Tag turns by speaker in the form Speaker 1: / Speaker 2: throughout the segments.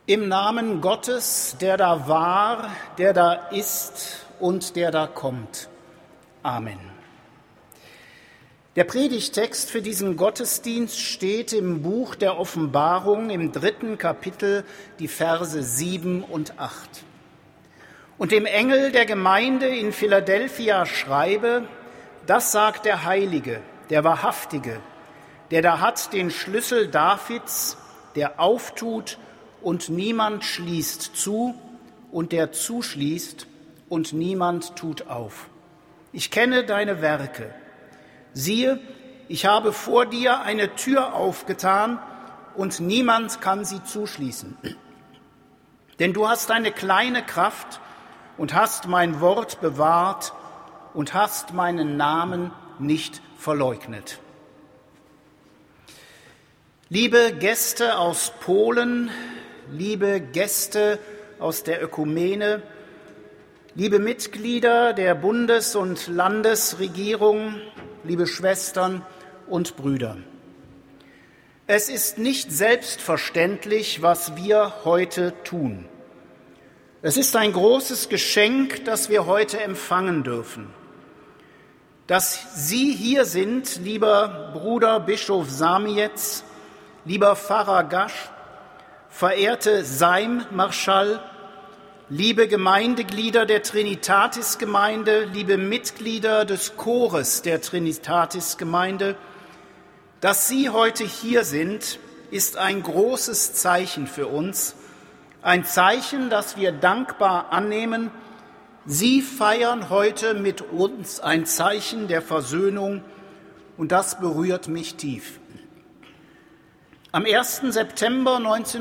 Speaker 1: Im Namen Gottes, der da war, der da ist und der da kommt. Amen. Der Predigtext für diesen Gottesdienst steht im Buch der Offenbarung im 3. Kapitel, die Verse 7 und 8. Und dem Engel der Gemeinde in Philadelphia schreibe, das sagt der Heilige, der Wahrhaftige, der da hat den Schlüssel Davids, der auftut und niemand schließt zu und der zuschließt und niemand tut auf. Ich kenne deine Werke. Siehe, ich habe vor dir eine Tür aufgetan und niemand kann sie zuschließen. Denn du hast eine kleine Kraft und hast mein Wort bewahrt und hast meinen Namen nicht verleugnet. Liebe Gäste aus Polen, liebe Gäste aus der Ökumene, liebe Mitglieder der Bundes- und Landesregierung, liebe Schwestern und Brüder. Es ist nicht selbstverständlich, was wir heute tun. Es ist ein großes Geschenk, das wir heute empfangen dürfen. Dass Sie hier sind, lieber Bruder Bischof Samietz, lieber Pfarrer Gasch, verehrte Seim-Marschall, liebe Gemeindeglieder der Trinitatis-Gemeinde, liebe Mitglieder des Chores der Trinitatis-Gemeinde, dass Sie heute hier sind, ist ein großes Zeichen für uns, ein Zeichen, das wir dankbar annehmen. Sie feiern heute mit uns ein Zeichen der Versöhnung und das berührt mich tief. Am 1. September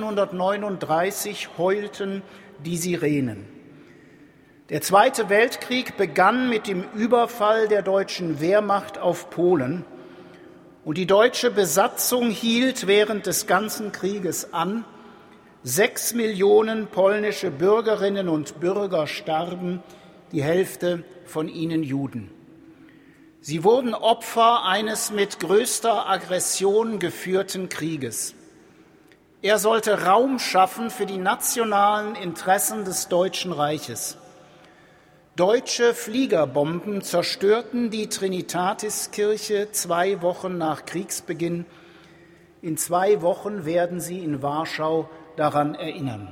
Speaker 1: 1939 heulten die Sirenen. Der Zweite Weltkrieg begann mit dem Überfall der deutschen Wehrmacht auf Polen und die deutsche Besatzung hielt während des ganzen Krieges an. 6 Millionen polnische Bürgerinnen und Bürger starben, die Hälfte von ihnen Juden. Sie wurden Opfer eines mit größter Aggression geführten Krieges. Er sollte Raum schaffen für die nationalen Interessen des Deutschen Reiches. Deutsche Fliegerbomben zerstörten die Trinitatiskirche 2 Wochen nach Kriegsbeginn. In 2 Wochen werden Sie in Warschau daran erinnern.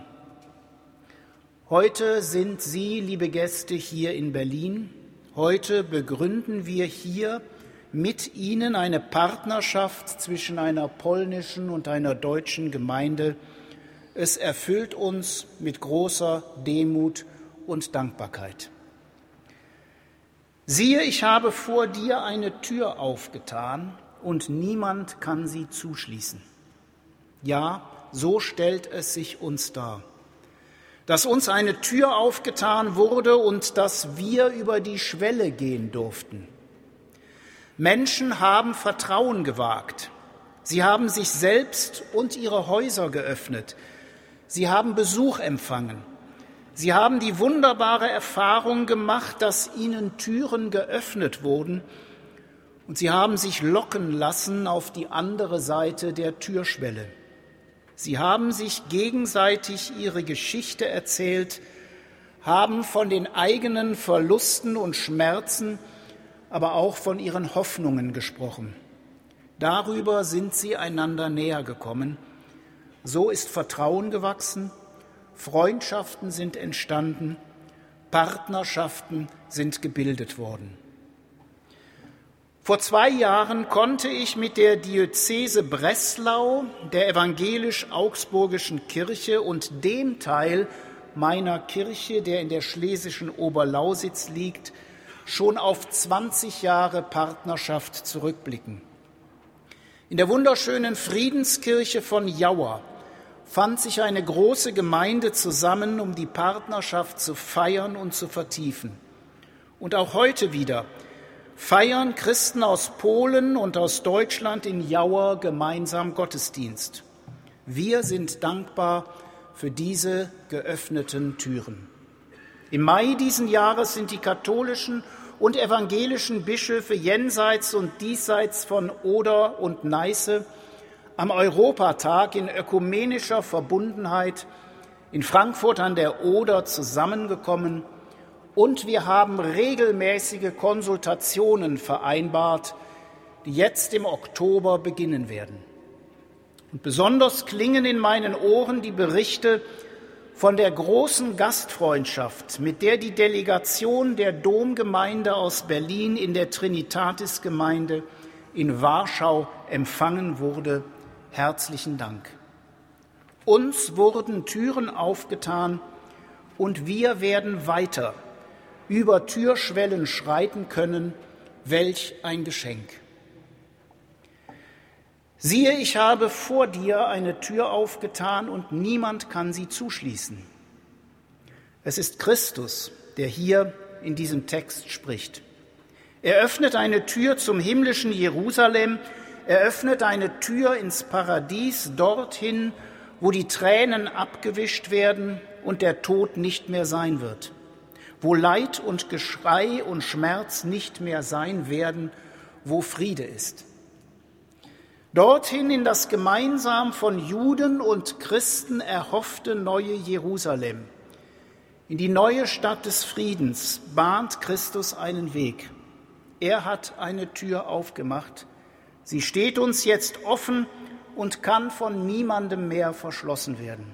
Speaker 1: Heute sind Sie, liebe Gäste, hier in Berlin. Heute begründen wir hier mit Ihnen eine Partnerschaft zwischen einer polnischen und einer deutschen Gemeinde. Es erfüllt uns mit großer Demut und Dankbarkeit. Siehe, ich habe vor dir eine Tür aufgetan und niemand kann sie zuschließen. Ja, so stellt es sich uns dar, dass uns eine Tür aufgetan wurde und dass wir über die Schwelle gehen durften. Menschen haben Vertrauen gewagt. Sie haben sich selbst und ihre Häuser geöffnet. Sie haben Besuch empfangen. Sie haben die wunderbare Erfahrung gemacht, dass ihnen Türen geöffnet wurden und sie haben sich locken lassen auf die andere Seite der Türschwelle. Sie haben sich gegenseitig ihre Geschichte erzählt, haben von den eigenen Verlusten und Schmerzen, aber auch von ihren Hoffnungen gesprochen. Darüber sind sie einander näher gekommen. So ist Vertrauen gewachsen, Freundschaften sind entstanden, Partnerschaften sind gebildet worden. Vor 2 Jahren konnte ich mit der Diözese Breslau, der evangelisch-augsburgischen Kirche und dem Teil meiner Kirche, der in der schlesischen Oberlausitz liegt, schon auf 20 Jahre Partnerschaft zurückblicken. In der wunderschönen Friedenskirche von Jauer fand sich eine große Gemeinde zusammen, um die Partnerschaft zu feiern und zu vertiefen. Und auch heute wieder feiern Christen aus Polen und aus Deutschland in Jauer gemeinsam Gottesdienst. Wir sind dankbar für diese geöffneten Türen. Im Mai diesen Jahres sind die katholischen und evangelischen Bischöfe jenseits und diesseits von Oder und Neiße am Europatag in ökumenischer Verbundenheit in Frankfurt an der Oder zusammengekommen und wir haben regelmäßige Konsultationen vereinbart, die jetzt im Oktober beginnen werden. Und besonders klingen in meinen Ohren die Berichte von der großen Gastfreundschaft, mit der die Delegation der Domgemeinde aus Berlin in der Trinitatis-Gemeinde in Warschau empfangen wurde. Herzlichen Dank. Uns wurden Türen aufgetan und wir werden weiter über Türschwellen schreiten können. Welch ein Geschenk! Siehe, ich habe vor dir eine Tür aufgetan und niemand kann sie zuschließen. Es ist Christus, der hier in diesem Text spricht. Er öffnet eine Tür zum himmlischen Jerusalem, er öffnet eine Tür ins Paradies, dorthin, wo die Tränen abgewischt werden und der Tod nicht mehr sein wird, wo Leid und Geschrei und Schmerz nicht mehr sein werden, wo Friede ist. Dorthin in das gemeinsam von Juden und Christen erhoffte neue Jerusalem, in die neue Stadt des Friedens, bahnt Christus einen Weg. Er hat eine Tür aufgemacht. Sie steht uns jetzt offen und kann von niemandem mehr verschlossen werden.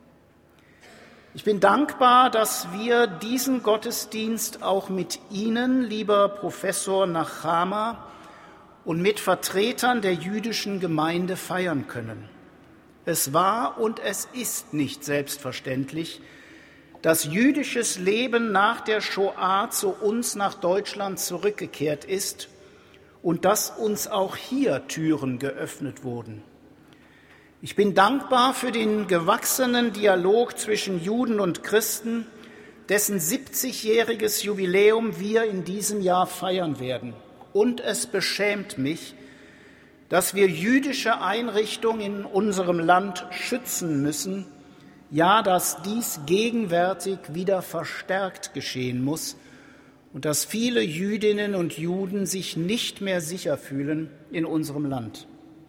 Speaker 1: Ich bin dankbar, dass wir diesen Gottesdienst auch mit Ihnen, lieber Professor Nachama, und mit Vertretern der jüdischen Gemeinde feiern können. Es war und es ist nicht selbstverständlich, dass jüdisches Leben nach der Shoah zu uns nach Deutschland zurückgekehrt ist und dass uns auch hier Türen geöffnet wurden. Ich bin dankbar für den gewachsenen Dialog zwischen Juden und Christen, dessen 70-jähriges Jubiläum wir in diesem Jahr feiern werden. Und es beschämt mich, dass wir jüdische Einrichtungen in unserem Land schützen müssen, ja, dass dies gegenwärtig wieder verstärkt geschehen muss und dass viele Jüdinnen und Juden sich nicht mehr sicher fühlen in unserem Land.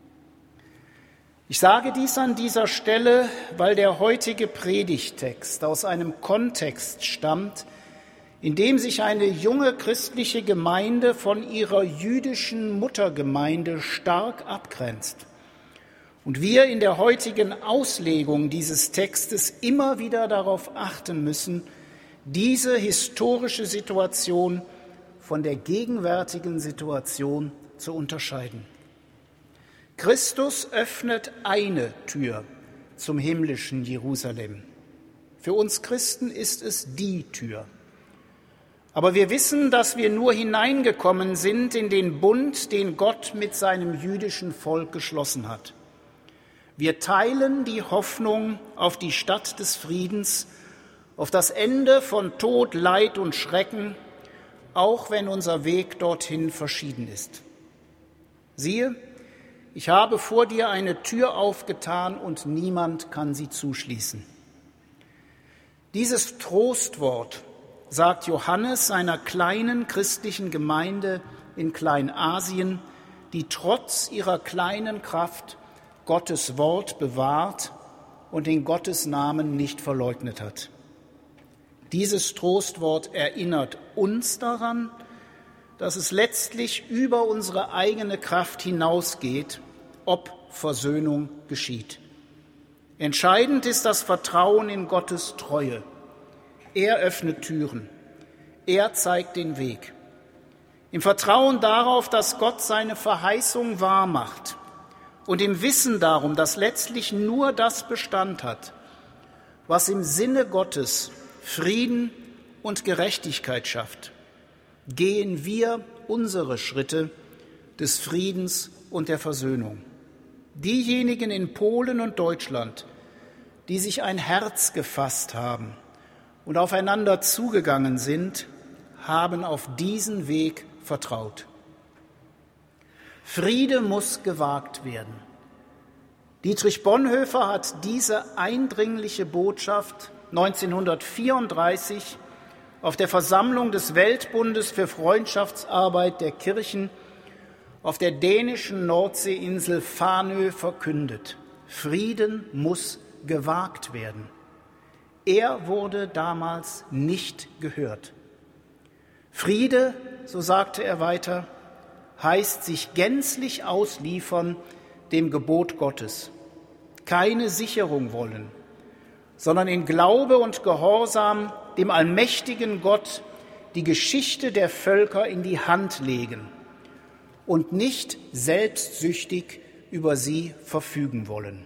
Speaker 1: Ich sage dies an dieser Stelle, weil der heutige Predigttext aus einem Kontext stammt, in dem sich eine junge christliche Gemeinde von ihrer jüdischen Muttergemeinde stark abgrenzt. Und wir in der heutigen Auslegung dieses Textes immer wieder darauf achten müssen, diese historische Situation von der gegenwärtigen Situation zu unterscheiden. Christus öffnet eine Tür zum himmlischen Jerusalem. Für uns Christen ist es die Tür. Aber wir wissen, dass wir nur hineingekommen sind in den Bund, den Gott mit seinem jüdischen Volk geschlossen hat. Wir teilen die Hoffnung auf die Stadt des Friedens, auf das Ende von Tod, Leid und Schrecken, auch wenn unser Weg dorthin verschieden ist. Siehe, ich habe vor dir eine Tür aufgetan und niemand kann sie zuschließen. Dieses Trostwort sagt Johannes einer kleinen christlichen Gemeinde in Kleinasien, die trotz ihrer kleinen Kraft Gottes Wort bewahrt und den Gottes Namen nicht verleugnet hat. Dieses Trostwort erinnert uns daran, dass es letztlich über unsere eigene Kraft hinausgeht, ob Versöhnung geschieht. Entscheidend ist das Vertrauen in Gottes Treue. Er öffnet Türen. Er zeigt den Weg. Im Vertrauen darauf, dass Gott seine Verheißung wahr macht und im Wissen darum, dass letztlich nur das Bestand hat, was im Sinne Gottes Frieden und Gerechtigkeit schafft, gehen wir unsere Schritte des Friedens und der Versöhnung. Diejenigen in Polen und Deutschland, die sich ein Herz gefasst haben und aufeinander zugegangen sind, haben auf diesen Weg vertraut. Friede muss gewagt werden. Dietrich Bonhoeffer hat diese eindringliche Botschaft 1934 auf der Versammlung des Weltbundes für Freundschaftsarbeit der Kirchen auf der dänischen Nordseeinsel Fanö verkündet. Frieden muss gewagt werden. Er wurde damals nicht gehört. Friede, so sagte er weiter, heißt sich gänzlich ausliefern dem Gebot Gottes, keine Sicherung wollen, sondern in Glaube und Gehorsam dem allmächtigen Gott die Geschichte der Völker in die Hand legen und nicht selbstsüchtig über sie verfügen wollen.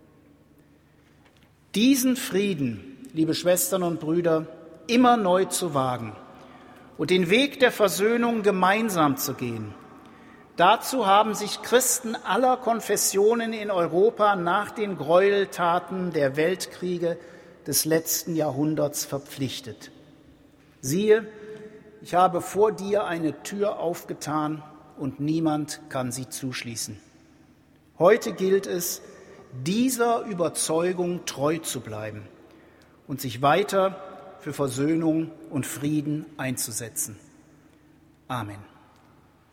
Speaker 1: Diesen Frieden, liebe Schwestern und Brüder, immer neu zu wagen und den Weg der Versöhnung gemeinsam zu gehen, dazu haben sich Christen aller Konfessionen in Europa nach den Gräueltaten der Weltkriege des letzten Jahrhunderts verpflichtet. Siehe, ich habe vor dir eine Tür aufgetan und niemand kann sie zuschließen. Heute gilt es, dieser Überzeugung treu zu bleiben und sich weiter für Versöhnung und Frieden einzusetzen. Amen.